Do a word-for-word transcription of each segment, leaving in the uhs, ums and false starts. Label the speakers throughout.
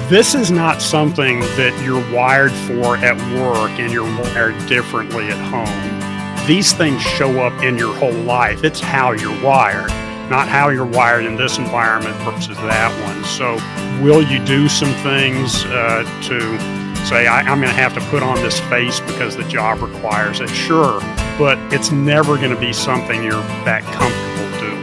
Speaker 1: This is not something that you're wired for at work and you're wired differently at home. These things show up in your whole life. It's how you're wired, not how you're wired in this environment versus that one. So will you do some things uh, to say, I, I'm going to have to put on this face because the job requires it? Sure, but it's never going to be something you're that comfortable doing.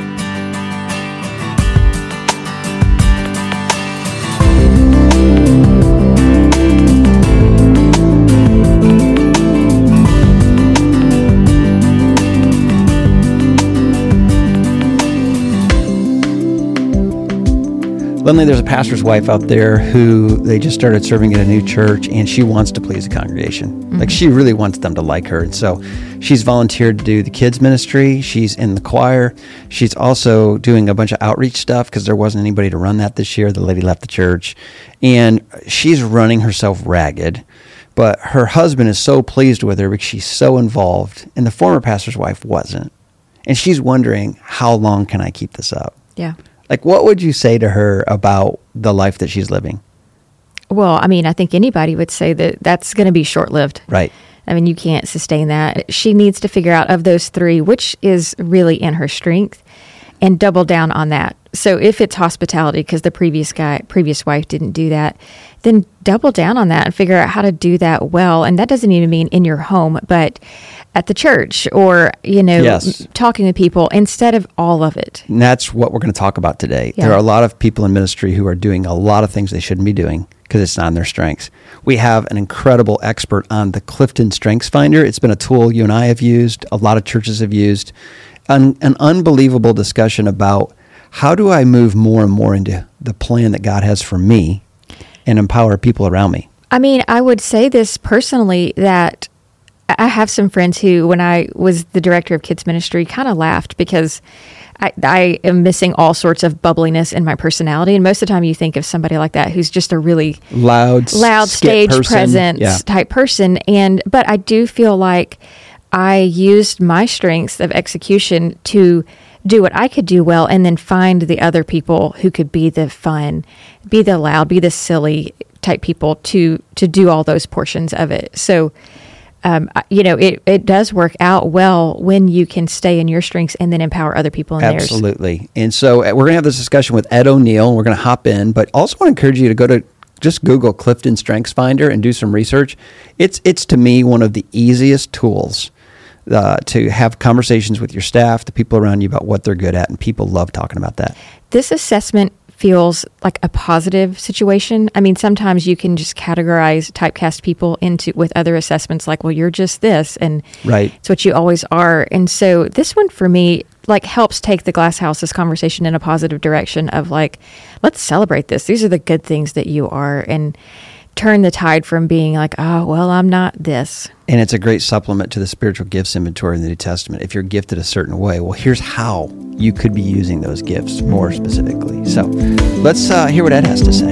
Speaker 2: Lindley, there's a pastor's wife out there who they just started serving at a new church, and she wants to please the congregation. Mm-hmm. Like, she really wants them to like her. And so she's volunteered to do the kids ministry. She's in the choir. She's also doing a bunch of outreach stuff because there wasn't anybody to run that this year. The lady left the church. And she's running herself ragged. But her husband is so pleased with her because she's so involved, and the former pastor's wife wasn't. And she's wondering, how long can I keep this up?
Speaker 3: Yeah.
Speaker 2: Like, what would you say to her about the life that she's living?
Speaker 3: Well, I mean, I think anybody would say that that's going to be short-lived.
Speaker 2: Right.
Speaker 3: I mean, you can't sustain that. She needs to figure out, of those three, which is really in her strength, and double down on that. So if it's hospitality, because the previous guy, previous wife didn't do that, then double down on that and figure out how to do that well. And that doesn't even mean in your home, but at the church, or, you know,
Speaker 2: yes.
Speaker 3: talking with people instead of all of it.
Speaker 2: And that's what we're going to talk about today.
Speaker 3: Yeah.
Speaker 2: There are a lot of people in ministry who are doing a lot of things they shouldn't be doing because it's not in their strengths. We have an incredible expert on the Clifton Strengths Finder. It's been a tool you and I have used, a lot of churches have used. An, an unbelievable discussion about how do I move more and more into the plan that God has for me and empower people around me.
Speaker 3: I mean, I would say this personally, that I have some friends who, when I was the director of kids ministry, kind of laughed because I, I am missing all sorts of bubbliness in my personality. And most of the time you think of somebody like that who's just a really
Speaker 2: loud,
Speaker 3: loud stage
Speaker 2: person.
Speaker 3: presence
Speaker 2: yeah.
Speaker 3: type person. And but I do feel like I used my strengths of execution to do what I could do well, and then find the other people who could be the fun, be the loud, be the silly type people to to do all those portions of it. So, um, you know, it, it does work out well when you can stay in your strengths and then empower other people in theirs.
Speaker 2: Absolutely. And so we're going to have this discussion with Ed O'Neill. We're going to hop in, but also want to encourage you to go to just Google Clifton Strengths Finder and do some research. It's, it's to me, one of the easiest tools Uh, to have conversations with your staff, the people around you, about what they're good at, and people love talking about that.
Speaker 3: This assessment feels like a positive situation. I mean, sometimes you can just categorize, typecast people into with other assessments, like, well, you're just this, and
Speaker 2: right.
Speaker 3: it's what you always are. And so this one for me, like, helps take the Glass House's conversation in a positive direction of, like, let's celebrate this. These are the good things that you are, and turn the tide from being like, oh, well, I'm not this.
Speaker 2: And it's a great supplement to the spiritual gifts inventory in the New Testament. If you're gifted a certain way, well, here's how you could be using those gifts more specifically. So let's uh, hear what Ed has to say.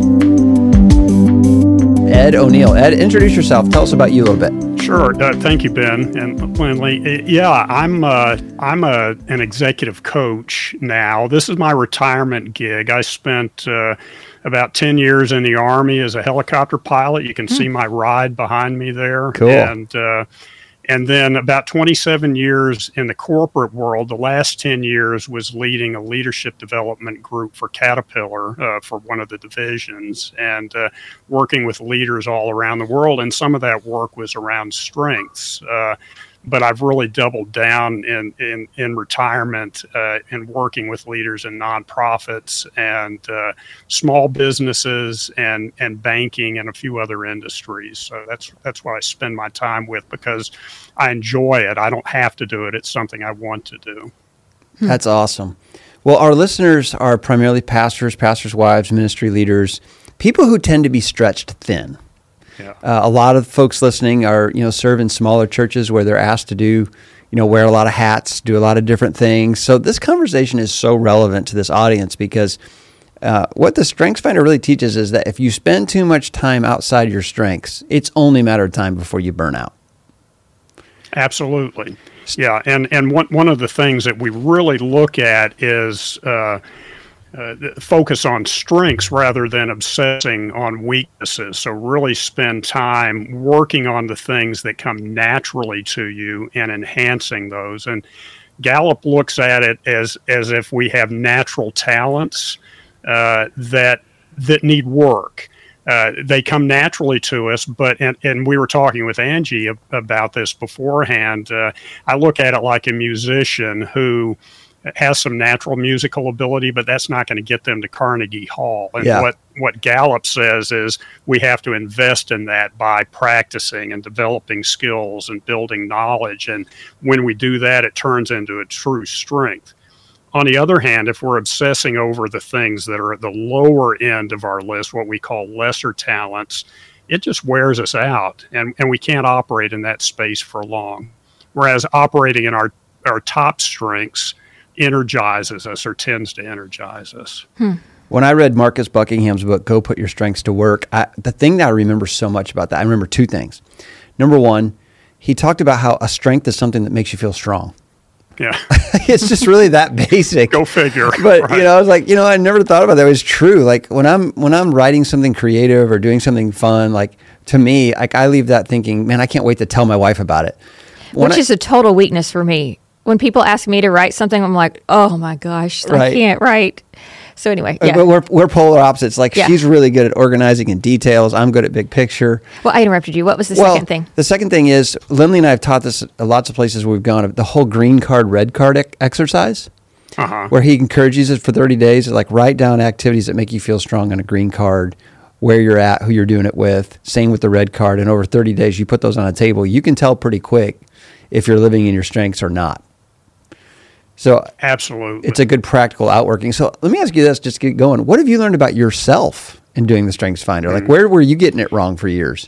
Speaker 2: Ed O'Neill. Ed, introduce yourself. Tell us about you a little bit.
Speaker 1: Sure. Uh, thank you, Ben and Lindley. Yeah, I'm uh, I'm a, an executive coach now. This is my retirement gig. I spent uh, about ten years in the Army as a helicopter pilot. You can see my ride behind me there.
Speaker 2: Cool.
Speaker 1: And uh, and then about twenty-seven years in the corporate world. The last ten years was leading a leadership development group for Caterpillar uh, for one of the divisions, and uh, working with leaders all around the world. And some of that work was around strengths. Uh, But I've really doubled down in in, in retirement uh, in working with leaders in nonprofits and uh, small businesses and, and banking and a few other industries. So that's that's what I spend my time with because I enjoy it. I don't have to do it. It's something I want to do.
Speaker 2: That's awesome. Well, our listeners are primarily pastors, pastors' wives, ministry leaders, people who tend to be stretched thin.
Speaker 1: Yeah.
Speaker 2: Uh, a lot of folks listening are, you know, serve in smaller churches where they're asked to do, you know, wear a lot of hats, do a lot of different things. So this conversation is so relevant to this audience because uh, what the Strengths Finder really teaches is that if you spend too much time outside your strengths, it's only a matter of time before you burn out.
Speaker 1: Absolutely. Yeah. And, and one, one of the things that we really look at is uh, uh, focus on strengths rather than obsessing on weaknesses. So really spend time working on the things that come naturally to you and enhancing those. And Gallup looks at it as as if we have natural talents uh, that that need work. Uh, they come naturally to us, but and, and we were talking with Angie about this beforehand. Uh, I look at it like a musician who has some natural musical ability, but that's not going to get them to Carnegie Hall. And
Speaker 2: Yeah.
Speaker 1: what, what Gallup says is we have to invest in that by practicing and developing skills and building knowledge. And when we do that, it turns into a true strength. On the other hand, if we're obsessing over the things that are at the lower end of our list, what we call lesser talents, it just wears us out, and, and we can't operate in that space for long. Whereas operating in our, our top strengths energizes us or tends to energize us.
Speaker 3: Hmm.
Speaker 2: When I read Marcus Buckingham's book, Go Put Your Strengths to Work, I, the thing that I remember so much about that, I remember two things. Number one, he talked about how a strength is something that makes you feel strong.
Speaker 1: Yeah.
Speaker 2: It's just really that basic.
Speaker 1: Go figure.
Speaker 2: But
Speaker 1: Right.
Speaker 2: you know, I was like, you know, I never thought about that. It was true. Like when I'm when I'm writing something creative or doing something fun, like to me, like I leave that thinking, man, I can't wait to tell my wife about it. When
Speaker 3: Which
Speaker 2: I-
Speaker 3: is a total weakness for me. When people ask me to write something, I'm like, oh my gosh, I
Speaker 2: Right.
Speaker 3: can't write. So anyway,
Speaker 2: Uh,
Speaker 3: yeah.
Speaker 2: But we're we're polar opposites. Like
Speaker 3: Yeah.
Speaker 2: she's really good at organizing in details. I'm good at big picture.
Speaker 3: Well, I interrupted you. What was the
Speaker 2: well,
Speaker 3: second thing?
Speaker 2: The second thing is Lindley and I have taught this at lots of places where we've gone. The whole green card, red card ec- exercise,
Speaker 1: Uh-huh.
Speaker 2: where he encourages it for thirty days. Like write down activities that make you feel strong on a green card, where you're at, who you're doing it with. Same with the red card. And over thirty days, you put those on a table. You can tell pretty quick if you're living in your strengths or not. So
Speaker 1: Absolutely.
Speaker 2: it's a good practical outworking. So let me ask you this, just to get going. What have you learned about yourself in doing the Strengths Finder? Like, where were you getting it wrong for years?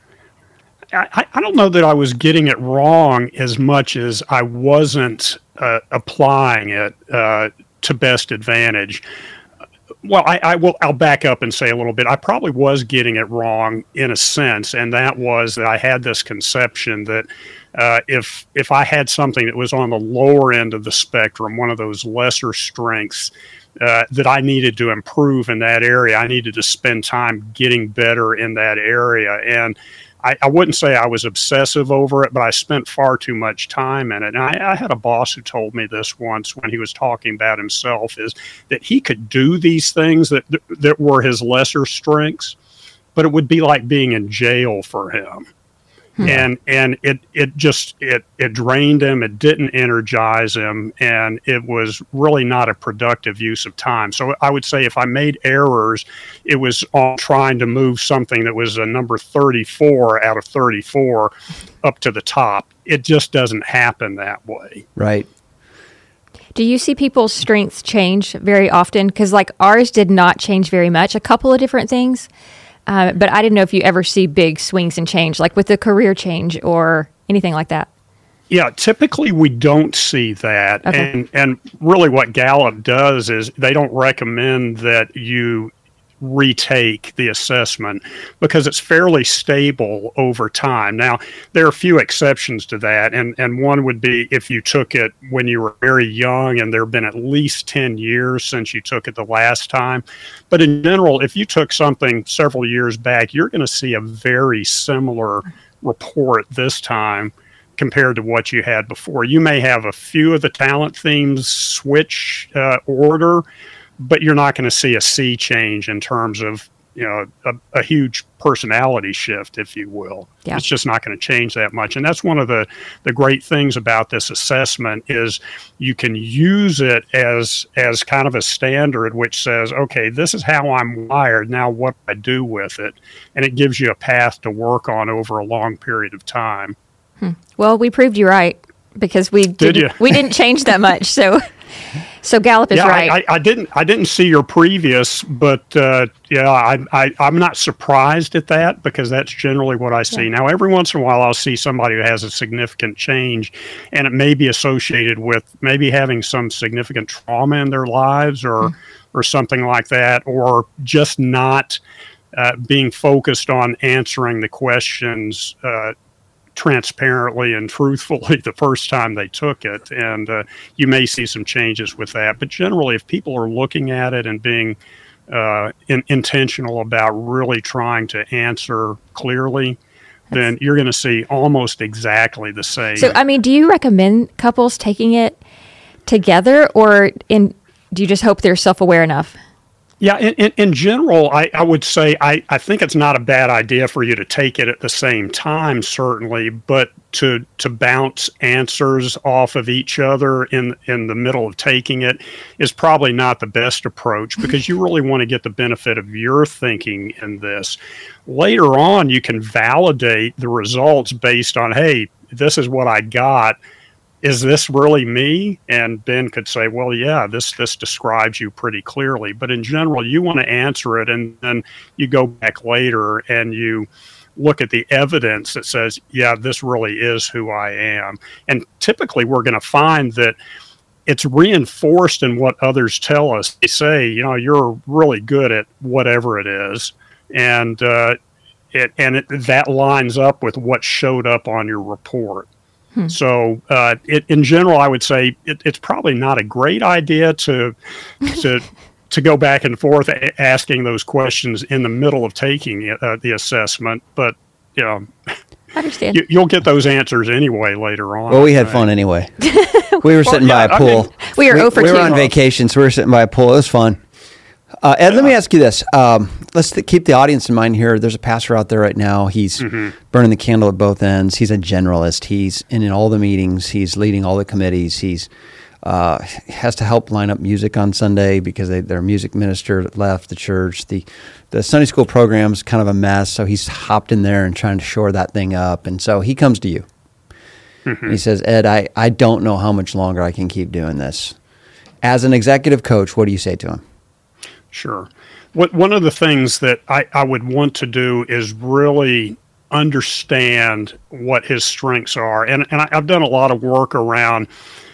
Speaker 1: I, I don't know that I was getting it wrong as much as I wasn't uh, applying it uh, to best advantage. Well, I, I will. I'll back up and say a little bit. I probably was getting it wrong in a sense, and that was that I had this conception that uh, if if I had something that was on the lower end of the spectrum, one of those lesser strengths, uh, that I needed to improve in that area. I needed to spend time getting better in that area, and I, I wouldn't say I was obsessive over it, but I spent far too much time in it. And I, I had a boss who told me this once when he was talking about himself, is that he could do these things that that were his lesser strengths, but it would be like being in jail for him. Hmm. And and it it just it it drained him. It didn't energize him, and it was really not a productive use of time. So I would say if I made errors, it was on trying to move something that was a number thirty-four out of thirty-four up to the top. It just doesn't happen that way.
Speaker 2: Right.
Speaker 3: Do you see people's strengths change very often? Because like ours did not change very much. A couple of different things. Uh, but I didn't know if you ever see big swings and change, like with a career change or anything like that.
Speaker 1: Yeah, typically we don't see that.
Speaker 3: Okay.
Speaker 1: And and really what Gallup does is they don't recommend that you retake the assessment because it's fairly stable over time. Now, there are a few exceptions to that, and, and one would be if you took it when you were very young and there have been at least ten years since you took it the last time. But in general, if you took something several years back, you're going to see a very similar report this time compared to what you had before. You may have a few of the talent themes switch uh, order, but you're not going to see a sea change in terms of, you know, a, a huge personality shift, if you will.
Speaker 3: Yeah.
Speaker 1: It's just not going to change that much. And that's one of the, the great things about this assessment is you can use it as as kind of a standard which says, okay, this is how I'm wired. Now what do I do with it? And it gives you a path to work on over a long period of time.
Speaker 3: Hmm. Well, we proved you right because we
Speaker 1: Did
Speaker 3: didn't,
Speaker 1: you?
Speaker 3: we didn't change that much. So so Gallup is
Speaker 1: yeah,
Speaker 3: right.
Speaker 1: I, I, I didn't. I didn't see your previous, but uh, yeah, I, I, I'm not surprised at that because that's generally what I see.
Speaker 3: Yeah.
Speaker 1: Now, every once in a while, I'll see somebody who has a significant change, and it may be associated with maybe having some significant trauma in their lives, or mm. or something like that, or just not uh, being focused on answering the questions Uh, transparently and truthfully the first time they took it. And uh, you may see some changes with that. But generally, if people are looking at it and being uh, in, intentional about really trying to answer clearly, then you're going to see almost exactly the same.
Speaker 3: So, I mean, do you recommend couples taking it together, or in, do you just hope they're self-aware enough?
Speaker 1: Yeah, in, in, in general, I, I would say I, I think it's not a bad idea for you to take it at the same time, certainly, but to to bounce answers off of each other in in the middle of taking it is probably not the best approach, because you really want to get the benefit of your thinking in this. Later on, you can validate the results based on, hey, this is what I got. Is this really me? And Ben could say, well, yeah, this this describes you pretty clearly. But in general, you want to answer it, and then you go back later and you look at the evidence that says, yeah, this really is who I am. And typically we're going to find that it's reinforced in what others tell us. They say, you know, you're really good at whatever it is. And, uh, it, and it, that lines up with what showed up on your report. Hmm. So, uh, it, in general, I would say it, it's probably not a great idea to to to go back and forth a- asking those questions in the middle of taking uh, the assessment. But you know,
Speaker 3: I understand.
Speaker 1: You, you'll get those answers anyway later on.
Speaker 2: Well, we had fun anyway. We were sitting
Speaker 1: well, yeah,
Speaker 2: by a pool.
Speaker 1: I mean,
Speaker 3: we were
Speaker 2: we,
Speaker 3: over
Speaker 2: we were
Speaker 3: two.
Speaker 2: on vacation, so we were sitting by a pool. It was fun. Uh, Ed, yeah. Let me ask you this. Um, let's th- keep the audience in mind here. There's a pastor out there right now. He's mm-hmm. burning the candle at both ends. He's a generalist. He's in, in all the meetings. He's leading all the committees. He's uh, has to help line up music on Sunday because they, their music minister left the church. The the Sunday school program's kind of a mess, so he's hopped in there and trying to shore that thing up. And so he comes to you. Mm-hmm. He says, Ed, I, I don't know how much longer I can keep doing this. As an executive coach, what do you say to him?
Speaker 1: Sure. What one of the things that I, I would want to do is really understand what his strengths are. And, and I, I've done a lot of work around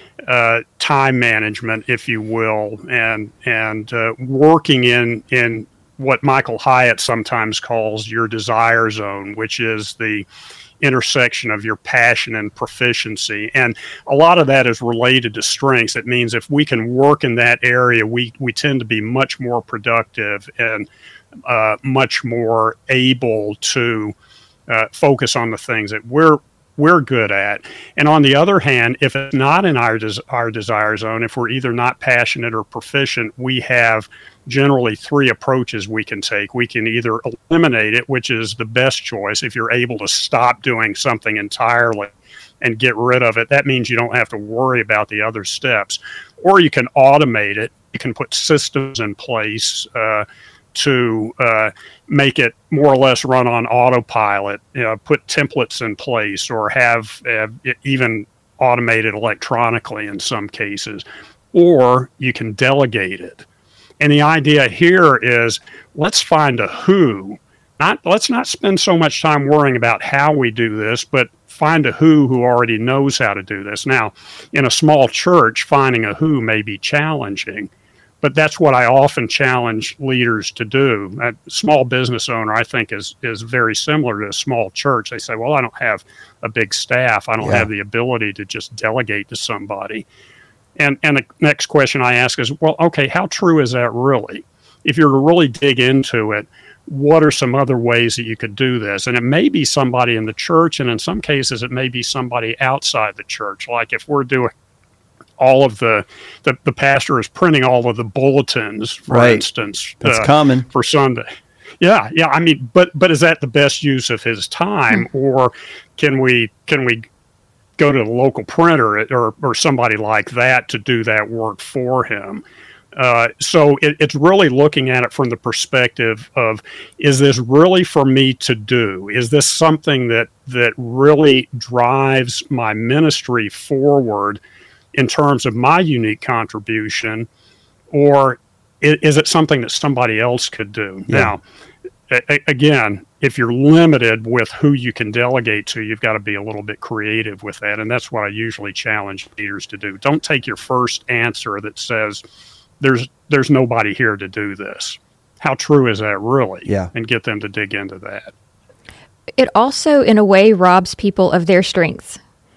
Speaker 1: uh, time management, if you will, and and uh, working in, in what Michael Hyatt sometimes calls your desire zone, which is the intersection of your passion and proficiency. And a lot of that is related to strengths. It means if we can work in that area, we, we tend to be much more productive and uh, much more able to uh, focus on the things that we're we're good at. And on the other hand, if it's not in our des- our desire zone, if we're either not passionate or proficient, we have generally three approaches we can take. We can either eliminate it, which is the best choice. If you're able to stop doing something entirely and get rid of it, that means you don't have to worry about the other steps. Or you can automate it. You can put systems in place uh, to uh, make it more or less run on autopilot, you know, put templates in place, or have uh, it even automated electronically in some cases. Or you can delegate it. And the idea here is, let's find a who. Not let's not spend so much time worrying about how we do this, but find a who who already knows how to do this. Now, in a small church, finding a who may be challenging, but that's what I often challenge leaders to do. A small business owner, I think, is is very similar to a small church. They say, well, I don't have a big staff. I don't yeah. have the ability to just delegate to somebody. And and the next question I ask is, well, okay, how true is that really? If you're to really dig into it, what are some other ways that you could do this? And it may be somebody in the church, and in some cases it may be somebody outside the church. Like if we're doing all of the, the, the pastor is printing all of the bulletins, for
Speaker 2: right.
Speaker 1: instance.
Speaker 2: That's
Speaker 1: uh,
Speaker 2: common.
Speaker 1: For Sunday. Yeah, yeah. I mean, but but is that the best use of his time? Hmm. Or can we can we go to the local printer or, or somebody like that to do that work for him? Uh, so it, it's really looking at it from the perspective of, is this really for me to do? Is this something that that really drives my ministry forward in terms of my unique contribution, or is, is it something that somebody else could do? Yeah. Now, a, again, if you're limited with who you can delegate to, you've got to be a little bit creative with that. And that's what I usually challenge leaders to do. Don't take your first answer that says, there's there's nobody here to do this. How true is that really?
Speaker 2: Yeah.
Speaker 1: And get them to dig into that.
Speaker 3: it also, in a way, robs people of their strengths.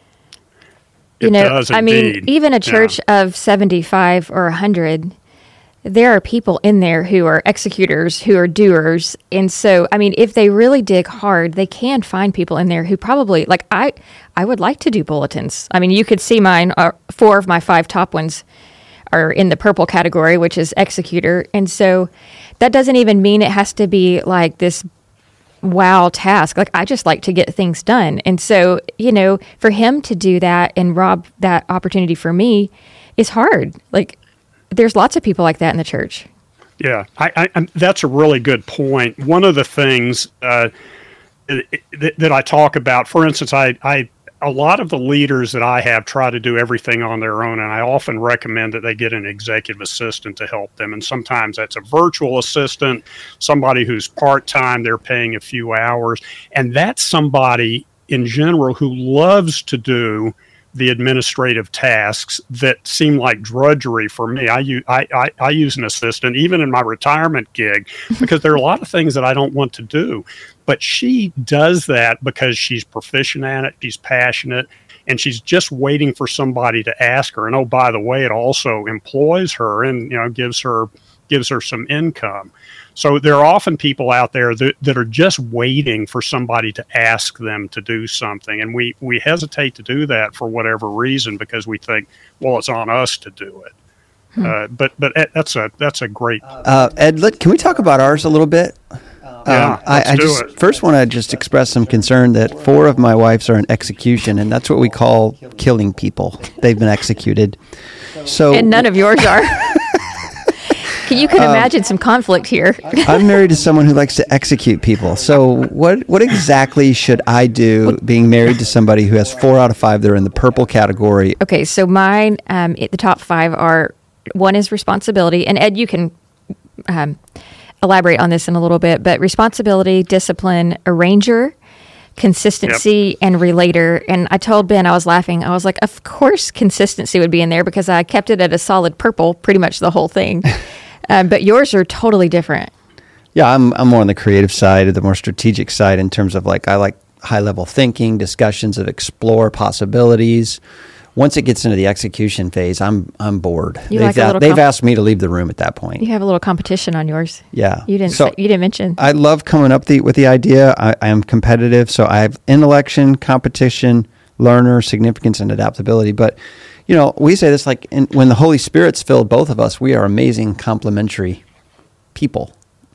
Speaker 3: You
Speaker 1: It
Speaker 3: know,
Speaker 1: does
Speaker 3: I mean,
Speaker 1: indeed.
Speaker 3: even a church
Speaker 1: Yeah.
Speaker 3: of seventy-five or one hundred, there are people in there who are executors, who are doers. And so, I mean, if they really dig hard, they can find people in there who probably, like, I, I would like to do bulletins. I mean, you could see mine, uh, four of my five top ones are in the purple category, which is executor. And so that doesn't even mean it has to be like this wow task. Like, I just like to get things done. And so, you know, for him to do that and rob that opportunity for me is hard. Like, there's lots of people like that in the church.
Speaker 1: Yeah, I, I, I'm- that's a really good point. One of the things uh, that, that I talk about, for instance, I, I a lot of the leaders that I have try to do everything on their own, and I often recommend that they get an executive assistant to help them. And sometimes that's a virtual assistant, somebody who's part-time, they're paying a few hours, and that's somebody in general who loves to do the administrative tasks that seem like drudgery for me. I use, I, I, I use an assistant even in my retirement gig because there are a lot of things that I don't want to do. But she does that because she's proficient at it, she's passionate, and she's just waiting for somebody to ask her. And oh, by the way, it also employs her and, you know, gives her gives her some income. So there are often people out there that, that are just waiting for somebody to ask them to do something. And we, we hesitate to do that for whatever reason because we think, well, it's on us to do it. Hmm. Uh, but but that's a that's a great.
Speaker 2: Uh, Ed, let, can we talk about ours a little bit?
Speaker 1: Yeah,
Speaker 2: um, I,
Speaker 1: let's
Speaker 2: I
Speaker 1: do
Speaker 2: just
Speaker 1: it.
Speaker 2: first want to just express some concern that four of my wives are in execution, and that's what we call killing people. They've been executed. So
Speaker 3: And none of yours are. You can imagine some conflict here.
Speaker 2: I'm married to someone who likes to execute people. So what what exactly should I do being married to somebody who has four out of five that are in the purple category?
Speaker 3: Okay, so mine, um, the top five are, one is responsibility. And Ed, you can um, elaborate on this in a little bit, but responsibility, discipline, arranger, consistency, yep. and relator. And I told Ben, I was laughing. I was like, of course consistency would be in there because I kept it at a solid purple pretty much the whole thing. Um, but yours are totally different.
Speaker 2: Yeah, I'm I'm more on the creative side, the more strategic side in terms of like I like high level thinking, discussions of explore possibilities. Once it gets into the execution phase, I'm I'm bored.
Speaker 3: You
Speaker 2: they've
Speaker 3: like a
Speaker 2: a-
Speaker 3: little
Speaker 2: they've
Speaker 3: comp-
Speaker 2: asked me to leave the room at that point.
Speaker 3: You have a little competition on yours.
Speaker 2: Yeah,
Speaker 3: You didn't
Speaker 2: So
Speaker 3: say, you didn't mention.
Speaker 2: I love coming up the, with the idea. I, I am competitive, so I have intellection, competition, learner, significance, and adaptability. But you know, we say this like in, when the Holy Spirit's filled both of us, we are amazing complementary people.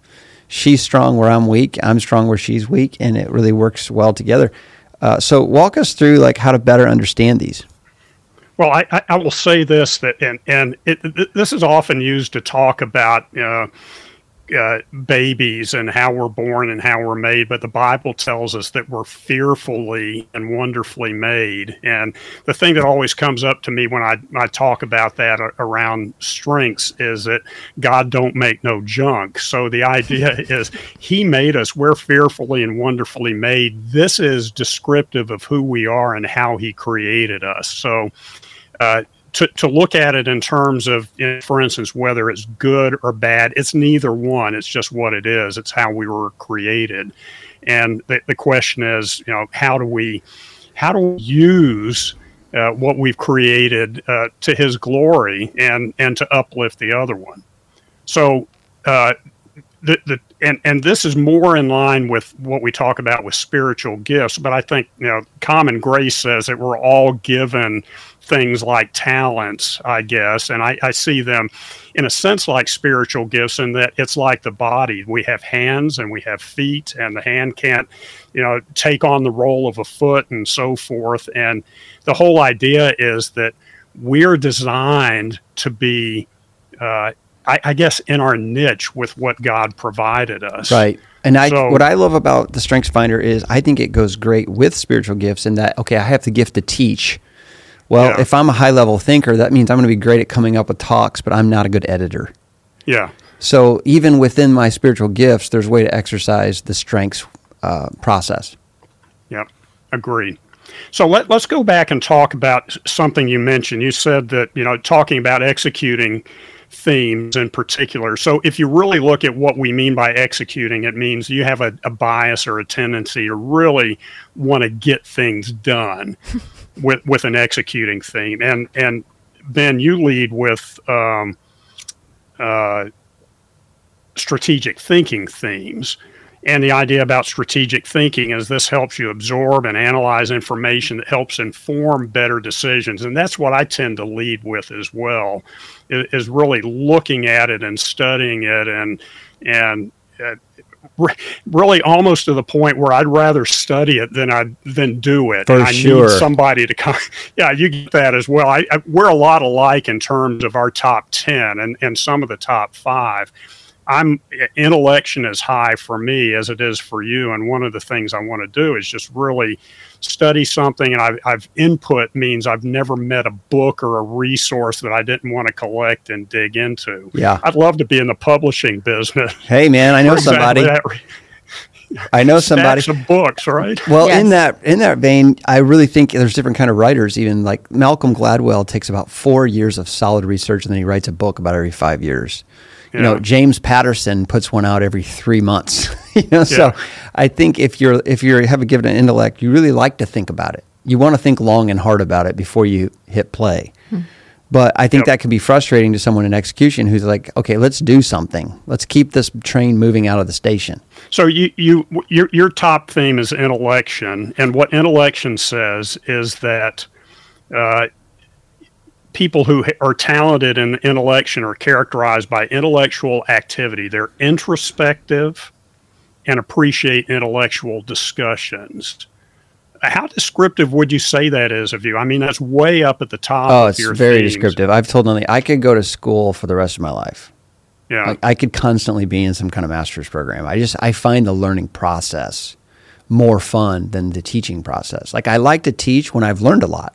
Speaker 2: She's strong where I'm weak. I'm strong where she's weak, and it really works well together. Uh, so walk us through like how to better understand these.
Speaker 1: Well, I, I, I will say this, that and and it, it, this is often used to talk about uh, uh, babies and how we're born and how we're made, but the Bible tells us that we're fearfully and wonderfully made. And the thing that always comes up to me when I, I talk about that around strengths is that God don't make no junk. So the idea is he made us, we're fearfully and wonderfully made. This is descriptive of who we are and how he created us. So uh, To, to look at it in terms of, you know, for instance, whether it's good or bad, it's neither one. It's just what it is. It's how we were created. And the, the question is, you know, how do we, how do we use uh, what we've created uh, to his glory and, and to uplift the other one? So uh, the, the and, and this is more in line with what we talk about with spiritual gifts. But I think, you know, common grace says that we're all given things like talents, I guess, and I, I see them in a sense like spiritual gifts in that it's like the body. We have hands and we have feet, and the hand can't, you know, take on the role of a foot and so forth. And the whole idea is that we're designed to be, uh, I, I guess, in our niche with what God provided us.
Speaker 2: Right. And I,
Speaker 1: So-
Speaker 2: what I love about the Strengths Finder is I think it goes great with spiritual gifts in that, okay, I have the gift to teach. Well,
Speaker 1: Yeah.
Speaker 2: if I'm a high-level thinker, that means I'm going to be great at coming up with talks, but I'm not a good editor.
Speaker 1: Yeah.
Speaker 2: So even within my spiritual gifts, there's a way to exercise the strengths uh, process.
Speaker 1: Yep, agreed. So let, let's go back and talk about something you mentioned. You said that, you know, talking about executing themes in particular. So if you really look at what we mean by executing, it means you have a, a bias or a tendency to really want to get things done with with an executing theme. And and Ben, you lead with um, uh, strategic thinking themes. And the idea about strategic thinking is this helps you absorb and analyze information that helps inform better decisions. And that's what I tend to lead with as well, is really looking at it and studying it and and uh, really almost to the point where I'd rather study it than I than do it.
Speaker 2: For
Speaker 1: and I
Speaker 2: sure.
Speaker 1: need somebody to come. Yeah, you get that as well. I, I, we're a lot alike in terms of our top ten and, and some of the top five. I'm intellection is high for me as it is for you. And one of the things I want to do is just really study something. And I've, I've input means I've never met a book or a resource that I didn't want to collect and dig into.
Speaker 2: Yeah.
Speaker 1: I'd love to be in the publishing business.
Speaker 2: Hey man, I know somebody.
Speaker 1: Exactly
Speaker 2: I know somebody.
Speaker 1: Stacks of books, right?
Speaker 2: Well,
Speaker 3: Yes.
Speaker 2: in that in that vein, I really think there's different kind of writers. Even like Malcolm Gladwell takes about four years of solid research, and then he writes a book about every five years. You know,
Speaker 1: Yeah.
Speaker 2: James Patterson puts one out every three months. you know, so
Speaker 1: Yeah.
Speaker 2: I think if you're if you have a given an intellect, you really like to think about it. You want to think long and hard about it before you hit play.
Speaker 3: Hmm.
Speaker 2: But I think
Speaker 1: Yep.
Speaker 2: that can be frustrating to someone in execution who's like, okay, let's do something. Let's keep this train moving out of the station.
Speaker 1: So you, you, your, your top theme is intellection, and what intellection says is that uh, people who are talented in intellection are characterized by intellectual activity. They're introspective and appreciate intellectual discussions. How descriptive would you say that is of you? I mean, that's way up at the top
Speaker 2: Oh,
Speaker 1: of
Speaker 2: it's
Speaker 1: your
Speaker 2: very
Speaker 1: themes.
Speaker 2: descriptive. I've told Lily, I could go to school for the rest of my life.
Speaker 1: Yeah.
Speaker 2: Like I could constantly be in some kind of master's program. I just I find the learning process more fun than the teaching process. Like I like to teach when I've learned a lot.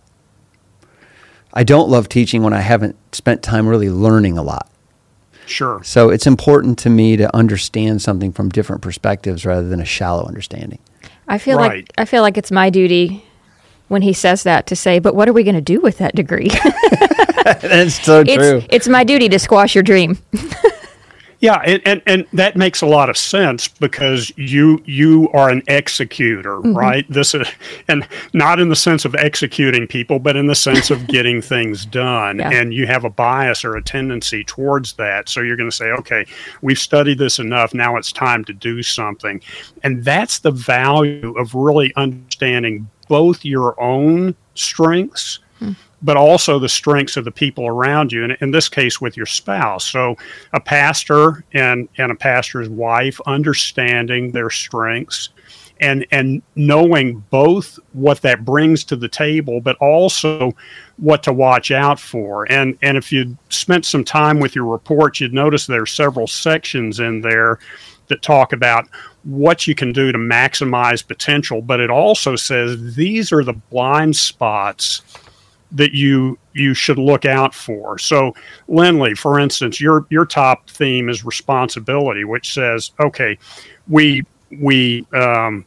Speaker 2: I don't love teaching when I haven't spent time really learning a lot.
Speaker 1: Sure.
Speaker 2: So it's important to me to understand something from different perspectives rather than a shallow understanding.
Speaker 3: I feel
Speaker 1: Right.
Speaker 3: like I feel like it's my duty when he says that to say, but what are we going to do with that degree?
Speaker 2: That's so true.
Speaker 3: it's it's my duty to squash your dream.
Speaker 1: Yeah, and, and, and that makes a lot of sense because you you are an executor,
Speaker 3: Mm-hmm.
Speaker 1: right? This is, and not in the sense of executing people, but in the sense of getting things done.
Speaker 3: Yeah.
Speaker 1: And you have a bias or a tendency towards that. So you're going to say, okay, we've studied this enough. Now it's time to do something. And that's the value of really understanding both your own strengths, but also the strengths of the people around you, and in this case with your spouse. So a pastor and, and a pastor's wife understanding their strengths and, and knowing both what that brings to the table, but also what to watch out for. And, and if you spent some time with your report, you'd notice there are several sections in there that talk about what you can do to maximize potential, but it also says these are the blind spots that you you should look out for. So, Lindley, for instance, your your top theme is responsibility, which says, okay, we we um,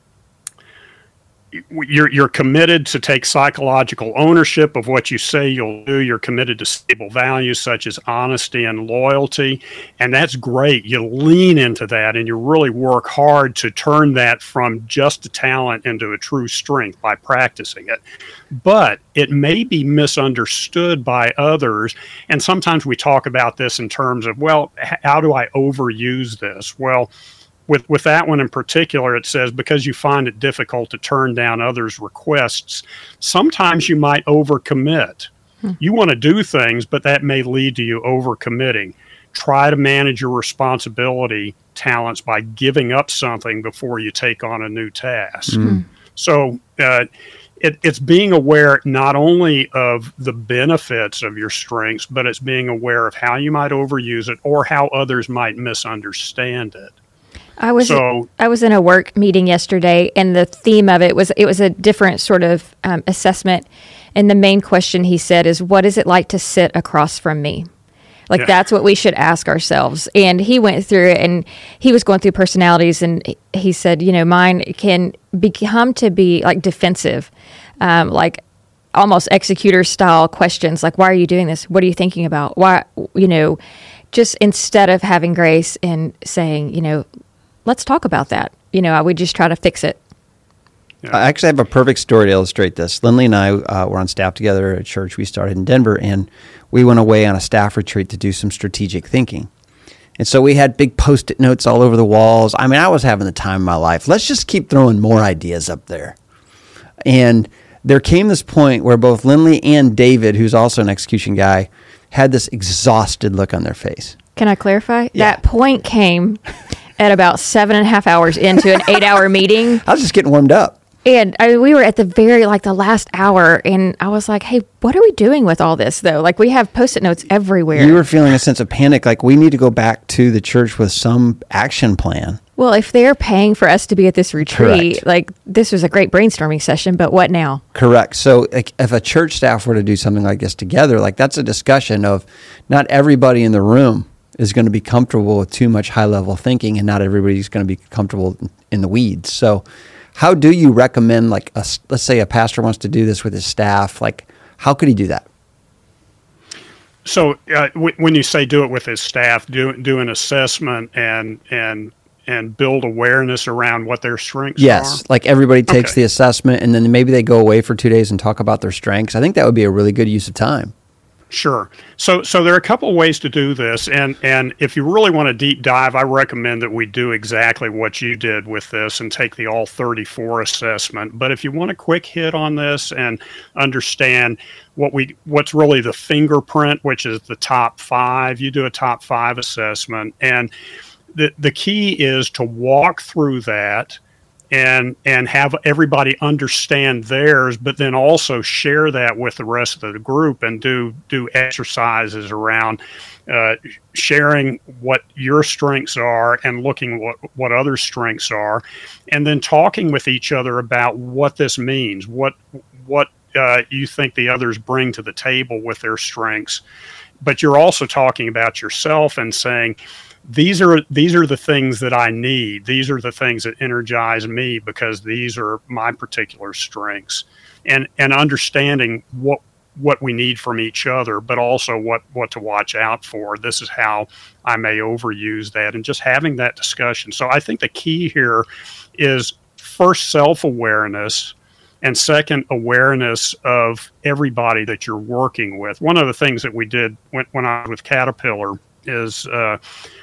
Speaker 1: you're you're committed to take psychological ownership of what you say you'll do. You're committed to stable values such as honesty and loyalty, and that's great. You lean into that, and you really work hard to turn that from just a talent into a true strength by practicing it. But it may be misunderstood by others, and sometimes we talk about this in terms of, well, how do I overuse this? Well, With with that one in particular, it says, because you find it difficult to turn down others' requests, sometimes you might overcommit. Hmm. You want to do things, but that may lead to you overcommitting. Try to manage your responsibility talents by giving up something before you take on a new task.
Speaker 2: Mm.
Speaker 1: So uh, it, it's being aware not only of the benefits of your strengths, but it's being aware of how you might overuse it or how others might misunderstand it.
Speaker 3: I was
Speaker 1: So-
Speaker 3: I was in a work meeting yesterday, and the theme of it was it was a different sort of um, assessment. And the main question he said is, "What is it like to sit across from me?" Like
Speaker 1: Yeah.
Speaker 3: that's what we should ask ourselves. And he went through it, and he was going through personalities, and he said, "You know, mine can become to be like defensive, um, like." almost executor style questions like, why are you doing this? What are you thinking about? Why, you know, just instead of having grace and saying, you know, let's talk about that. You know, I would just try to fix it.
Speaker 2: Yeah. I actually have a perfect story to illustrate this. Lindley and I uh, were on staff together at a church we started in Denver, and we went away on a staff retreat to do some strategic thinking. And so we had big Post-it notes all over the walls. I mean, I was having the time of my life. Let's just keep throwing more ideas up there. And there came this point where both Lindley and David, who's also an execution guy, had this exhausted look on their face.
Speaker 3: Can I clarify?
Speaker 2: Yeah.
Speaker 3: That point came at about seven and a half hours into an eight-hour meeting.
Speaker 2: I was just getting warmed up.
Speaker 3: And I, we were at the very, like the last hour, and I was like, hey, what are we doing with all this, though? Like, we have Post-it notes everywhere.
Speaker 2: You were feeling a sense of panic, like we need to go back to the church with some action plan.
Speaker 3: Well, if they're paying for us to be at this retreat,
Speaker 2: Correct.
Speaker 3: like, this was a great brainstorming session, but what now?
Speaker 2: Correct. So like, if a church staff were to do something like this together, like that's a discussion of not everybody in the room is going to be comfortable with too much high-level thinking, and not everybody's going to be comfortable in the weeds. So how do you recommend, like, a, let's say a pastor wants to do this with his staff, like, how could he do that?
Speaker 1: So uh, w- when you say do it with his staff, do, do an assessment and and and build awareness around what their strengths
Speaker 2: Yes,
Speaker 1: are?
Speaker 2: like everybody takes
Speaker 1: Okay.
Speaker 2: the assessment, and then maybe they go away for two days and talk about their strengths. I think that would be a really good use of time.
Speaker 1: Sure. So so there are a couple of ways to do this, and and if you really want to deep dive, I recommend that we do exactly what you did with this and take the all thirty-four assessment. But if you want a quick hit on this and understand what we what's really the fingerprint, which is the top five, you do a top five assessment, and the the key is to walk through that and and have everybody understand theirs, but then also share that with the rest of the group and do do exercises around uh, sharing what your strengths are and looking what what other strengths are, and then talking with each other about what this means, what what uh, you think the others bring to the table with their strengths. But you're also talking about yourself and saying, These are these are the things that I need. These are the things that energize me because these are my particular strengths, and and understanding what what we need from each other, but also what what to watch out for. This is how I may overuse that, and just having that discussion. So I think the key here is first self-awareness, and second, awareness of everybody that you're working with. One of the things that we did when, when I was with Caterpillar is uh,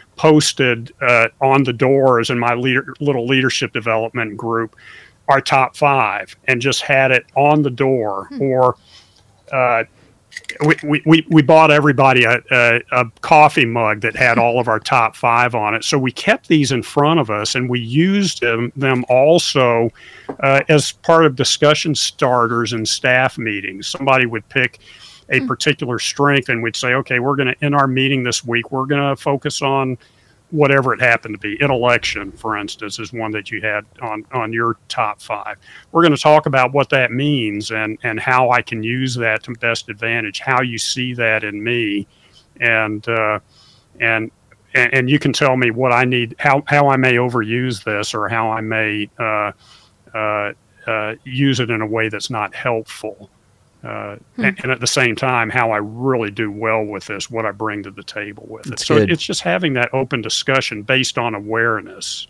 Speaker 1: posted uh, on the doors in my leader, little leadership development group our top five, and just had it on the door. Hmm. Or uh, we, we, we bought everybody a, a, a coffee mug that had all of our top five on it. So we kept these in front of us, and we used them, them also uh, as part of discussion starters in staff meetings. Somebody would pick a particular strength, and we'd say, okay, we're going to, in our meeting this week, we're going to focus on whatever it happened to be. Intellection, for instance, is one that you had on, on your top five. We're going to talk about what that means and, and how I can use that to best advantage, how you see that in me. And, uh, and, and you can tell me what I need, how, how I may overuse this, or how I may uh, uh, uh, use it in a way that's not helpful. Uh, hmm. and, and at the same time, how I really do well with this, what I bring to the table with
Speaker 2: That's
Speaker 1: it. So
Speaker 2: good.
Speaker 1: It's just having that open discussion based on awareness.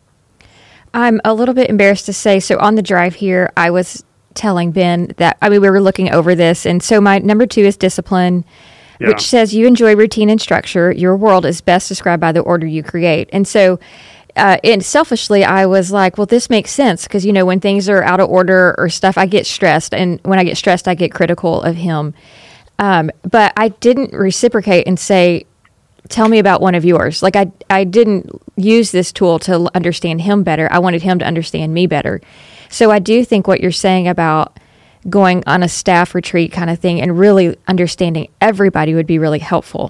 Speaker 3: I'm a little bit embarrassed to say, so on the drive here, I was telling Ben that, I mean, we were looking over this, and so my number two is discipline, yeah. which says you enjoy routine and structure. Your world is best described by the order you create. And so Uh, and selfishly, I was like, well, this makes sense because, you know, when things are out of order or stuff, I get stressed. And when I get stressed, I get critical of him. Um, but I didn't reciprocate and say, tell me about one of yours. Like, I, I didn't use this tool to understand him better. I wanted him to understand me better. So I do think what you're saying about going on a staff retreat kind of thing and really understanding everybody would be really helpful.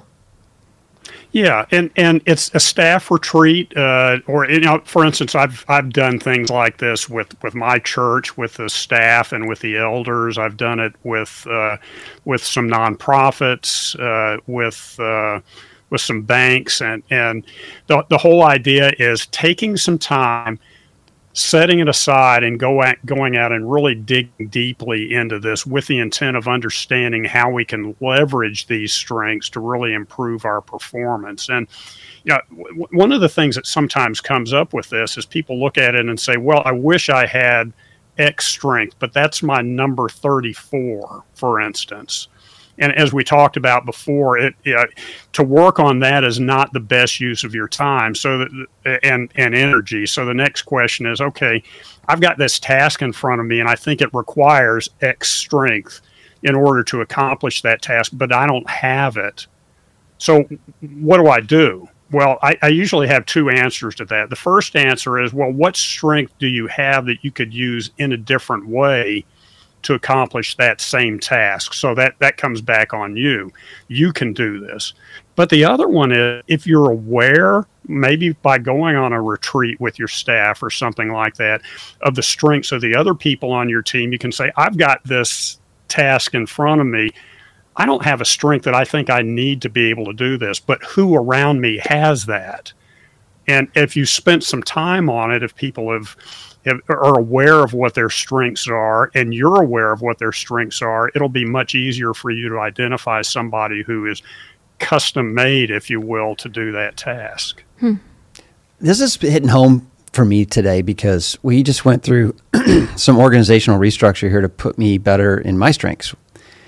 Speaker 1: Yeah, and, and it's a staff retreat, uh, or, you know, for instance, I've I've done things like this with, with my church, with the staff, and with the elders. I've done it with uh, with some nonprofits, uh, with uh, with some banks, and and the the whole idea is taking some time setting it aside and go at, going out and really digging deeply into this with the intent of understanding how we can leverage these strengths to really improve our performance. And, you know, w- one of the things that sometimes comes up with this is people look at it and say, well, I wish I had X strength, but that's my number thirty-four, for instance. And as we talked about before, it uh, to work on that is not the best use of your time. So that, and and energy. So the next question is, okay, I've got this task in front of me, and I think it requires X strength in order to accomplish that task, but I don't have it. So what do I do? Well, I, I usually have two answers to that. The first answer is, well, what strength do you have that you could use in a different way to accomplish that same task? So that, that comes back on you. You can do this. But the other one is, if you're aware, maybe by going on a retreat with your staff or something like that, of the strengths of the other people on your team, you can say, I've got this task in front of me. I don't have a strength that I think I need to be able to do this, but who around me has that? And if you spent some time on it, if people have are aware of what their strengths are and you're aware of what their strengths are, it'll be much easier for you to identify somebody who is custom made, if you will, to do that task.
Speaker 2: Hmm. This is hitting home for me today because we just went through some organizational restructure here to put me better in my strengths.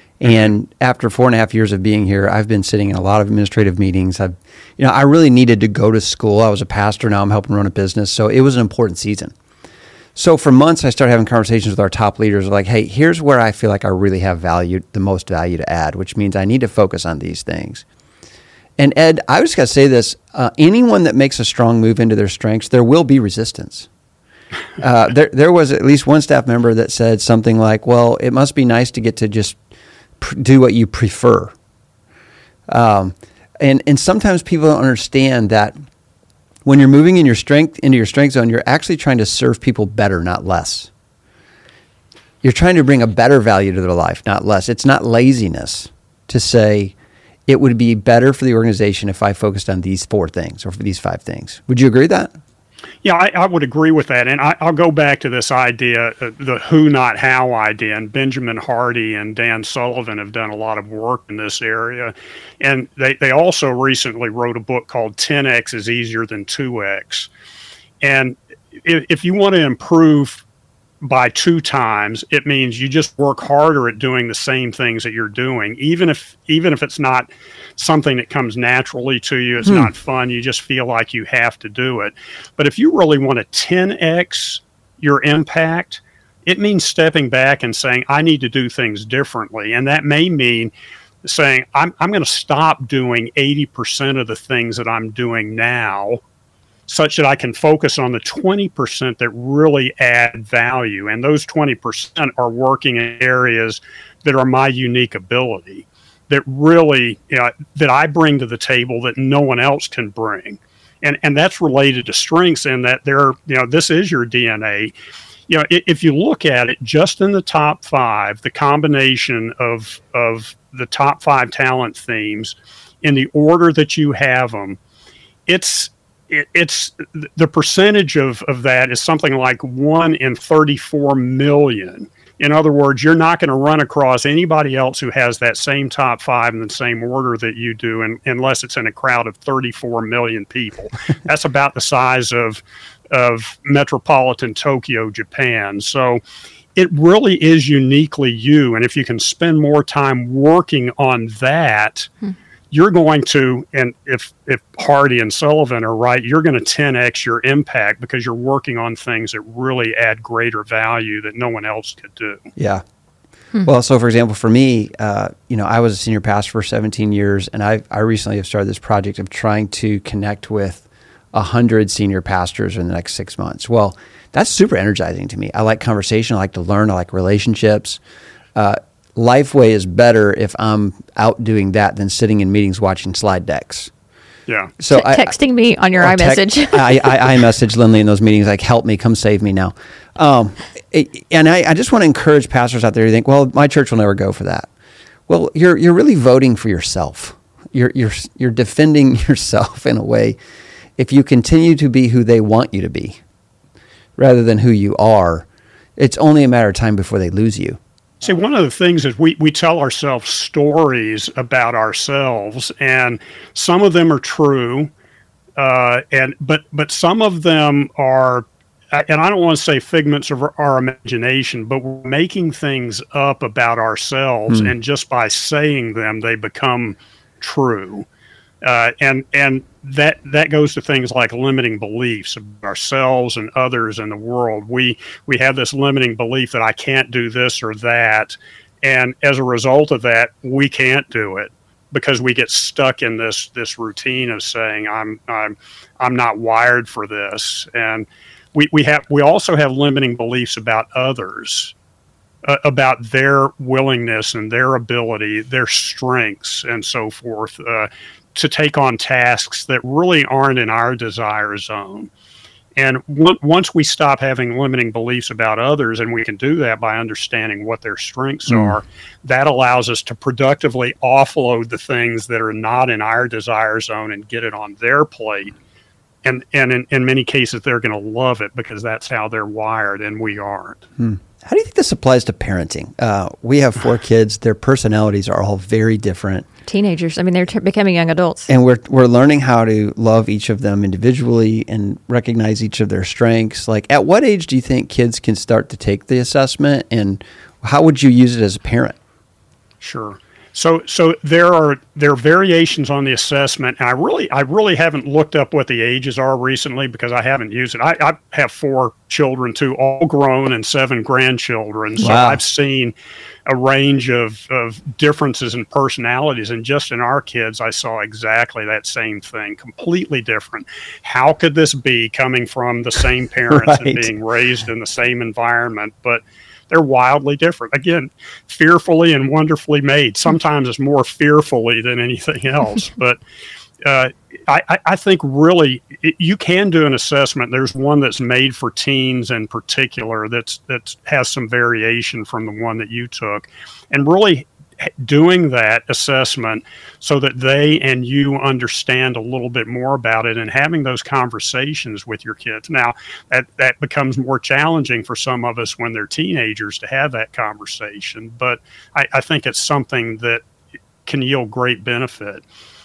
Speaker 2: And after four and a half years of being here, I've been sitting in a lot of administrative meetings. I've, you know, I really needed to go to school. I was a pastor. Now I'm helping run a business. So it was an important season. So for months, I started having conversations with our top leaders like, hey, here's where I feel like I really have value, the most value to add, which means I need to focus on these things. And Ed, I just got to say this, uh, anyone that makes a strong move into their strengths, there will be resistance. Uh, there, there was at least one staff member that said something like, well, it must be nice to get to just pr- do what you prefer. Um, and, and sometimes people don't understand that when you're moving in your strength into your strength zone, you're actually trying to serve people better, not less. You're trying to bring a better value to their life, not less. It's not laziness to say it would be better for the organization if I focused on these four things or for these five things. Would you agree with that?
Speaker 1: Yeah, I, I would agree with that. And I, I'll go back to this idea, uh, the who, not how idea. And Benjamin Hardy and Dan Sullivan have done a lot of work in this area. And they, they also recently wrote a book called ten X is Easier Than two X. And if, if you want to improve by two times, it means you just work harder at doing the same things that you're doing, even if even if it's not something that comes naturally to you, it's hmm. not fun, you just feel like you have to do it. But if you really want to ten X your impact, it means stepping back and saying, I need to do things differently. And that may mean saying, I'm, I'm going to stop doing eighty percent of the things that I'm doing now, such that I can focus on the twenty percent that really add value. And those twenty percent are working in areas that are my unique ability, that really, you know, that I bring to the table that no one else can bring. And and that's related to strengths in that they're, you know, this is your D N A. You know, if you look at it just in the top five, the combination of of the top five talent themes in the order that you have them, it's It, it's the percentage of, of that is something like one in thirty-four million. In other words, you're not going to run across anybody else who has that same top five in the same order that you do, and, unless it's in a crowd of thirty-four million people. That's about the size of of metropolitan Tokyo, Japan. So it really is uniquely you. And if you can spend more time working on that, hmm. you're going to, and if, if Hardy and Sullivan are right, you're going to ten X your impact because you're working on things that really add greater value that no one else could do.
Speaker 2: Yeah. Hmm. Well, so for example, for me, uh, you know, I was a senior pastor for seventeen years, and I I recently have started this project of trying to connect with a hundred senior pastors in the next six months. Well, that's super energizing to me. I like conversation. I like to learn. I like relationships. Uh, Lifeway is better if I'm out doing that than sitting in meetings watching slide decks.
Speaker 1: Yeah.
Speaker 3: So T- I, texting me on your iMessage.
Speaker 2: Tec- I, I, I message Lindley in those meetings like, help me, come save me now. Um, it, and I, I just want to encourage pastors out there to think, well, my church will never go for that. Well, you're you're really voting for yourself. You're you're you're defending yourself in a way. If you continue to be who they want you to be, rather than who you are, it's only a matter of time before they lose you.
Speaker 1: See, one of the things is we, we tell ourselves stories about ourselves, and some of them are true, uh, and but but some of them are, and I don't want to say figments of our imagination, but we're making things up about ourselves, mm. and just by saying them, they become true. Uh, and and that that goes to things like limiting beliefs about ourselves and others in the world. We we have this limiting belief that I can't do this or that, and as a result of that, we can't do it because we get stuck in this this routine of saying I'm I'm I'm not wired for this. And we we have we also have limiting beliefs about others, uh, about their willingness and their ability, their strengths, and so forth. Uh, to take on tasks that really aren't in our desire zone. And w- once we stop having limiting beliefs about others, and we can do that by understanding what their strengths mm. are, that allows us to productively offload the things that are not in our desire zone and get it on their plate. And and in, in many cases, they're going to love it because that's how they're wired, and we aren't.
Speaker 2: Hmm. How do you think this applies to parenting? Uh, we have four kids. Their personalities are all very different.
Speaker 3: Teenagers. I mean, they're t- becoming young adults.
Speaker 2: And we're we're learning how to love each of them individually and recognize each of their strengths. Like, at what age do you think kids can start to take the assessment, and how would you use it as a parent?
Speaker 1: Sure. So so there are there are variations on the assessment, and I really I really haven't looked up what the ages are recently because I haven't used it. I, I have four children too, all grown, and seven grandchildren. So
Speaker 2: wow.
Speaker 1: I've seen a range of, of differences in personalities, and just in our kids, I saw exactly that same thing, completely different. How could this be coming from the same parents
Speaker 2: right.
Speaker 1: and being raised in the same environment? But they're wildly different. Again, fearfully and wonderfully made. Sometimes it's more fearfully than anything else. But uh, I, I think really it, you can do an assessment. There's one that's made for teens in particular that's that has some variation from the one that you took. And really doing that assessment so that they and you understand a little bit more about it and having those conversations with your kids. Now, that, that becomes more challenging for some of us when they're teenagers to have that conversation, but I, I think it's something that can yield great benefit.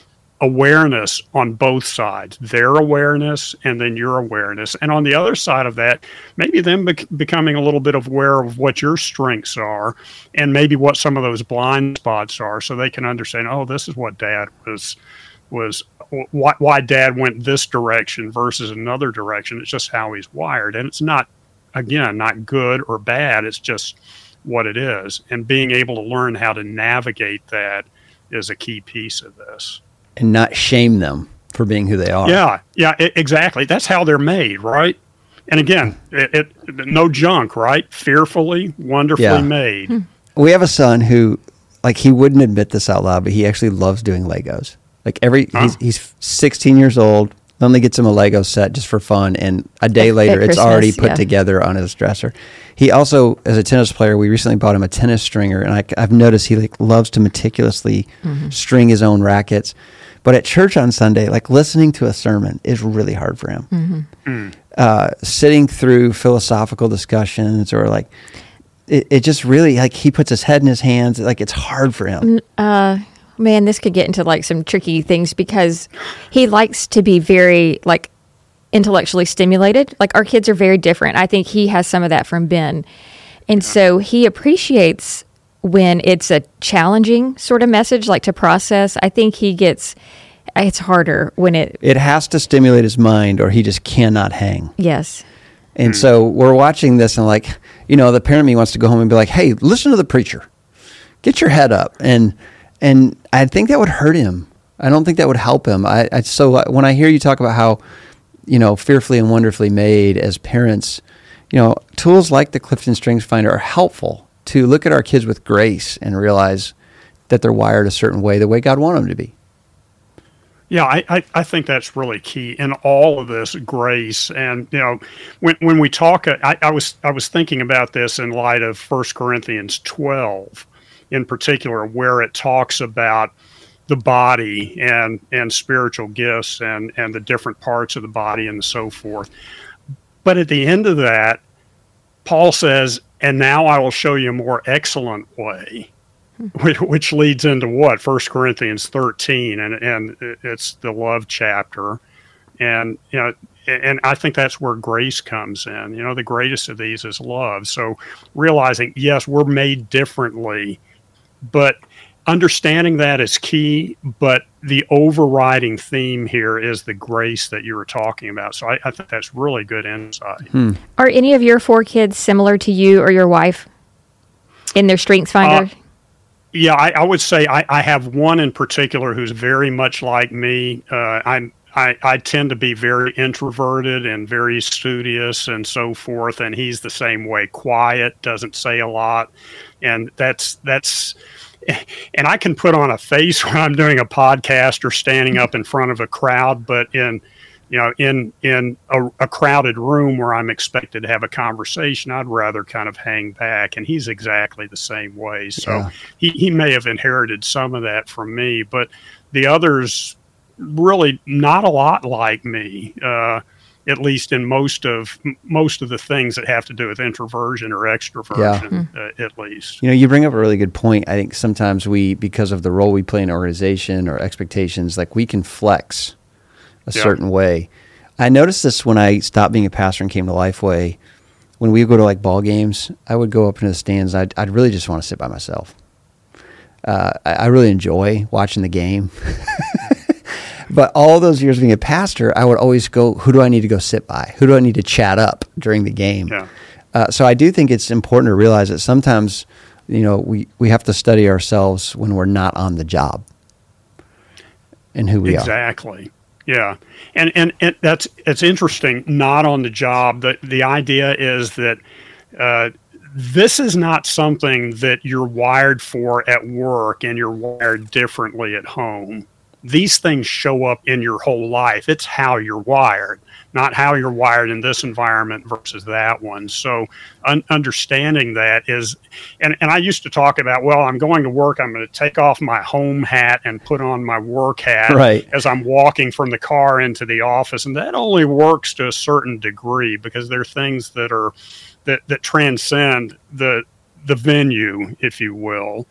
Speaker 1: Awareness on both sides, their awareness and then your awareness. And on the other side of that, maybe them bec- becoming a little bit aware of what your strengths are and maybe what some of those blind spots are so they can understand, oh, this is what dad was, was why, why dad went this direction versus another direction. It's just how he's wired. And it's not, again, not good or bad. It's just what it is. And being able to learn how to navigate that is a key piece of this.
Speaker 2: And not shame them for being who they are.
Speaker 1: Yeah, yeah, it, exactly. That's how they're made, right? And again, it, it no junk, right? Fearfully, wonderfully yeah. made. Hmm.
Speaker 2: We have a son who, like, he wouldn't admit this out loud, but he actually loves doing Legos. Like every, huh? he's, he's sixteen years old. Only gets him a Lego set just for fun, and a day at, later, at it's already put yeah. together on his dresser. He also, as a tennis player, we recently bought him a tennis stringer, and I, I've noticed he like loves to meticulously mm-hmm. string his own rackets. But at church on Sunday, like listening to a sermon is really hard for him. Mm-hmm. Mm. Uh, sitting through philosophical discussions or like, it, it just really, like he puts his head in his hands. Like it's hard for him.
Speaker 3: Uh, man, this could get into like some tricky things because he likes to be very like intellectually stimulated. Like our kids are very different. I think he has some of that from Ben. And so he appreciates when it's a challenging sort of message, like to process. I think he gets, it's harder when it...
Speaker 2: It has to stimulate his mind or he just cannot hang.
Speaker 3: Yes.
Speaker 2: And so we're watching this and like, you know, the parent of me wants to go home and be like, hey, listen to the preacher. Get your head up. And and I think that would hurt him. I don't think that would help him. I, I So when I hear you talk about how, you know, fearfully and wonderfully made as parents, you know, tools like the Clifton Strengths Finder are helpful to look at our kids with grace and realize that they're wired a certain way, the way God wanted them to be.
Speaker 1: Yeah, I, I, I think that's really key in all of this, grace. And, you know, when when we talk, I, I was I was thinking about this in light of First Corinthians twelve in particular, where it talks about the body and, and spiritual gifts and, and the different parts of the body and so forth. but at the end of that, Paul says, and now I will show you a more excellent way, which, which leads into what? First Corinthians thirteen, and, and it's the love chapter. And, you know, and I think that's where grace comes in. You know, the greatest of these is love. So realizing, yes, we're made differently, but understanding that is key. But the overriding theme here is the grace that you were talking about. So I, I think that's really good insight.
Speaker 2: Hmm.
Speaker 3: Are any of your four kids similar to you or your wife in their Strengths Finder?
Speaker 1: Uh, yeah, I, I would say I, I have one in particular who's very much like me. Uh, I'm I, I tend to be very introverted and very studious and so forth, and he's the same way, quiet, doesn't say a lot, and that's that's and I can put on a face when I'm doing a podcast or standing up in front of a crowd, but in you know in in a, a crowded room where I'm expected to have a conversation, I'd rather kind of hang back, and he's exactly the same way. So
Speaker 2: Yeah.
Speaker 1: he, he may have inherited some of that from me, but the others really not a lot like me, uh, at least in most of most of the things that have to do with introversion or extroversion,
Speaker 2: Yeah.
Speaker 1: uh, at least.
Speaker 2: You know, you bring up a really good point. I think sometimes we, because of the role we play in an organization or expectations, like we can flex a
Speaker 1: Yeah.
Speaker 2: certain way. I noticed this when I stopped being a pastor and came to Lifeway. When we would go to like ball games, I would go up into the stands. I'd, I'd really just want to sit by myself. Uh, I, I really enjoy watching the game. But all those years being a pastor, I would always go, who do I need to go sit by? Who do I need to chat up during the game?
Speaker 1: Yeah.
Speaker 2: Uh, so I do think it's important to realize that sometimes, you know, we, we have to study ourselves when we're not on the job and who we are.
Speaker 1: Exactly. Yeah. And, and and that's it's interesting, not on the job. The, the idea is that uh, this is not something that you're wired for at work and you're wired differently at home. These things show up in your whole life. It's how you're wired, not how you're wired in this environment versus that one. So un- understanding that is, and, and I used to talk about, well, I'm going to work, I'm going to take off my home hat and put on my work hat
Speaker 2: Right.
Speaker 1: as I'm walking from the car into the office. And that only works to a certain degree because there are things that are, that, that transcend the, the venue, if you will.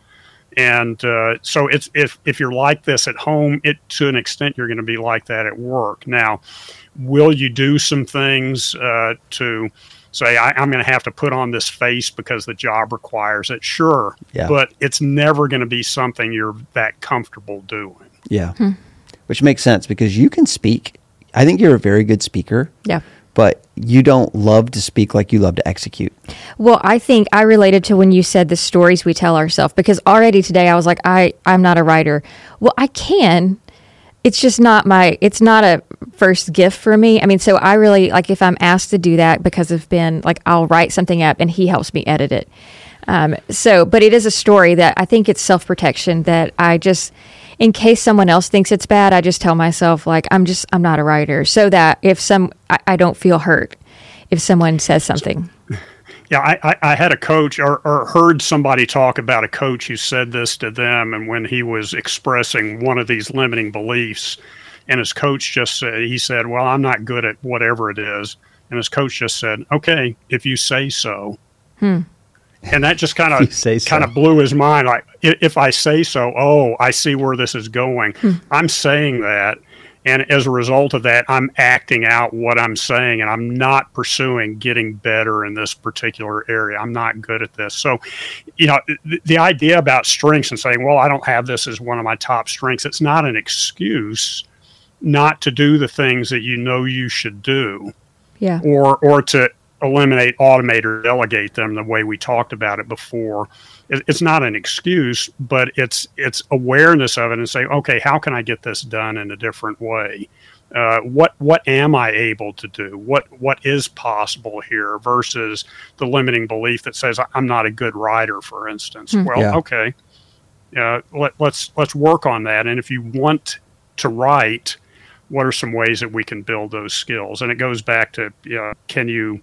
Speaker 1: And uh, so it's if if you're like this at home, it to an extent you're going to be like that at work. Now, will you do some things uh, to say I, I'm going to have to put on this face because the job requires it? Sure,
Speaker 2: Yeah.
Speaker 1: but it's never going to be something you're that comfortable doing.
Speaker 2: Yeah. Which makes sense because you can speak. I think you're a very good speaker.
Speaker 3: Yeah.
Speaker 2: But you don't love to speak like you love to execute.
Speaker 3: Well, I think I related to when you said the stories we tell ourselves, because already today I was like, I, I'm not a writer. Well, I can. It's just not my, it's not a first gift for me. I mean, so I really, like if I'm asked to do that because of Ben, like I'll write something up and he helps me edit it. Um, so, but it is a story that I think it's self-protection that I just, in case someone else thinks it's bad, I just tell myself like, I'm just, I'm not a writer, so that if some, I, I don't feel hurt if someone says something.
Speaker 1: Yeah, I, I, I had a coach or, or heard somebody talk about a coach who said this to them. And when he was expressing one of these limiting beliefs and his coach just said, he said, well, I'm not good at whatever it is. And his coach just said, okay, if you say so.
Speaker 3: Hmm.
Speaker 1: And that just kind
Speaker 2: You
Speaker 1: of
Speaker 2: say so.
Speaker 1: kind of blew his mind. Like, if, if I say so, oh, I see where this is going.
Speaker 3: Hmm.
Speaker 1: I'm saying that. And as a result of that, I'm acting out what I'm saying, and I'm not pursuing getting better in this particular area. I'm not good at this. So, you know, the, the idea about strengths and saying, well, I don't have this as one of my top strengths, it's not an excuse not to do the things that you know you should do,
Speaker 3: Yeah.
Speaker 1: or or to eliminate, automate, or delegate them the way we talked about it before. It, it's not an excuse, but it's it's awareness of it and saying, okay, how can I get this done in a different way? Uh, what what am I able to do? What what is possible here versus the limiting belief that says I'm not a good writer, for instance.
Speaker 3: Hmm.
Speaker 1: Well,
Speaker 2: Yeah.
Speaker 1: okay, uh, let, let's let's work on that. And if you want to write, what are some ways that we can build those skills? And it goes back to, you know, can you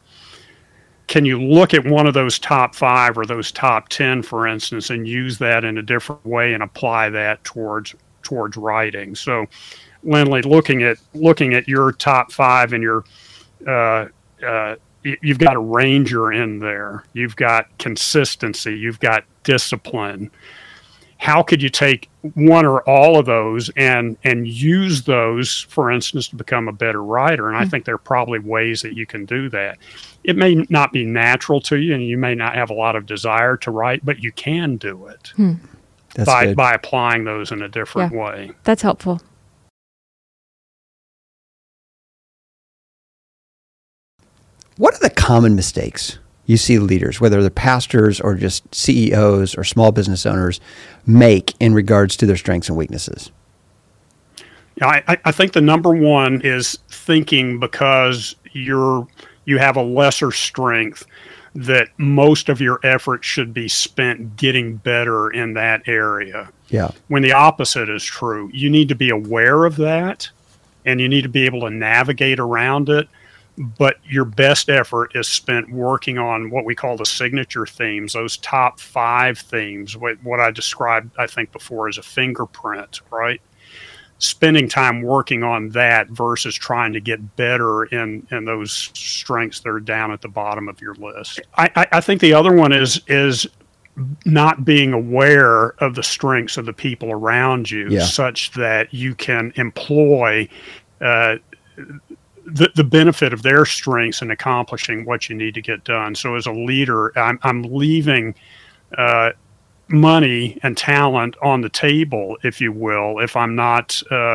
Speaker 1: Can you look at one of those top five or those top ten, for instance, and use that in a different way and apply that towards towards writing? So, Lindley, looking at looking at your top five and your uh, uh, you've got a ranger in there. You've got consistency. You've got discipline. How could you take one or all of those and and use those, for instance, to become a better writer? And I think there are probably ways that you can do that. It may not be natural to you, and you may not have a lot of desire to write, but you can do it
Speaker 3: Hmm.
Speaker 2: That's
Speaker 1: by
Speaker 2: good.
Speaker 1: by applying those in a different
Speaker 3: Yeah.
Speaker 1: way.
Speaker 3: That's helpful.
Speaker 2: What are the common mistakes you see leaders, whether they're pastors or just C E Os or small business owners, make in regards to their strengths and weaknesses?
Speaker 1: Yeah, I, I think the number one is thinking because you're you have a lesser strength that most of your effort should be spent getting better in that area.
Speaker 2: Yeah.
Speaker 1: When the opposite is true, you need to be aware of that and you need to be able to navigate around it. But your best effort is spent working on what we call the signature themes, those top five themes, what, what I described, I think, before as a fingerprint, right? Spending time working on that versus trying to get better in, in those strengths that are down at the bottom of your list. I, I, I think the other one is is not being aware of the strengths of the people around you,
Speaker 2: Yeah.
Speaker 1: such that you can employ uh, the, the benefit of their strengths in accomplishing what you need to get done. So as a leader, I'm, I'm leaving uh, money and talent on the table, if you will, if I'm not uh,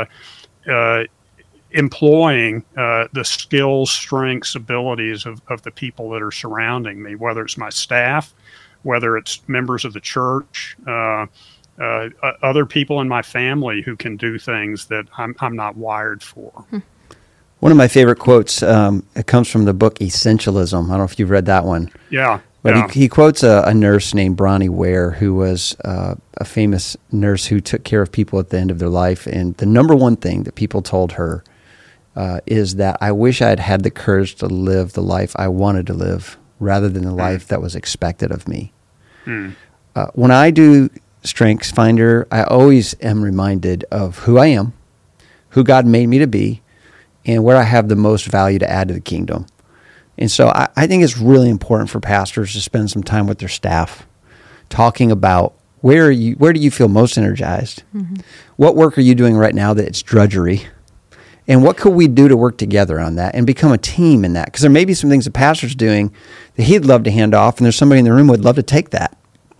Speaker 1: uh, employing uh, the skills, strengths, abilities of, of the people that are surrounding me, whether it's my staff, whether it's members of the church, uh, uh, other people in my family who can do things that I'm, I'm not wired for.
Speaker 3: Hmm.
Speaker 2: One of my favorite quotes, um, it comes from the book Essentialism. I don't know if you've read that one.
Speaker 1: Yeah.
Speaker 2: But
Speaker 1: yeah.
Speaker 2: he, he quotes a, a nurse named Bronnie Ware, who was uh, a famous nurse who took care of people at the end of their life. And the number one thing that people told her uh, is that I wish I had had the courage to live the life I wanted to live rather than the
Speaker 1: Mm.
Speaker 2: life that was expected of me.
Speaker 1: Mm.
Speaker 2: Uh, when I do Strengths Finder, I always am reminded of who I am, who God made me to be, and where I have the most value to add to the kingdom. And so I, I think it's really important for pastors to spend some time with their staff, talking about where are you, where do you feel most energized?
Speaker 3: Mm-hmm.
Speaker 2: What work are you doing right now that it's drudgery? And what could we do to work together on that and become a team in that? Because there may be some things the pastor's doing that he'd love to hand off, and there's somebody in the room who would love to take that.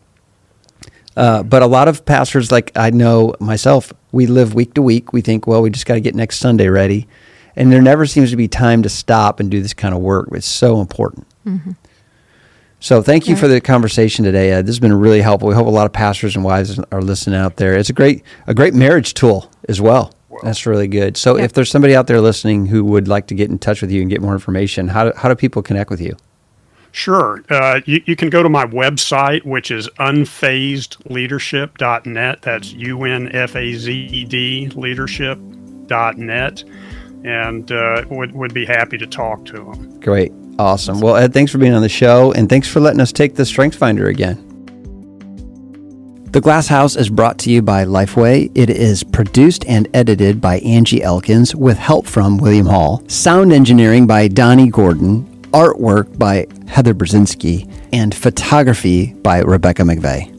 Speaker 2: Uh, but a lot of pastors, like I know myself, we live week to week. We think, well, we just got to get next Sunday ready. And there never seems to be time to stop and do this kind of work. It's so important.
Speaker 3: Mm-hmm.
Speaker 2: So thank you
Speaker 3: Right.
Speaker 2: for the conversation today. Uh, this has been really helpful. We hope a lot of pastors and wives are listening out there. It's a great a great marriage tool as well.
Speaker 1: Wow.
Speaker 2: That's really good. So
Speaker 3: Yep.
Speaker 2: if there's somebody out there listening who would like to get in touch with you and get more information, how do, how do people connect with you?
Speaker 1: Sure. Uh, you, you can go to my website, which is unfazed leadership dot net. That's U N F A Z E D leadership dot net. And uh, would, would be happy to talk to them.
Speaker 2: Great. Awesome. Well, Ed, thanks for being on the show, and thanks for letting us take the Strengths Finder again. The Glass House is brought to you by Lifeway. It is produced and edited by Angie Elkins with help from William Hall. Sound engineering by Donnie Gordon. Artwork by Heather Brzezinski. And photography by Rebecca McVeigh.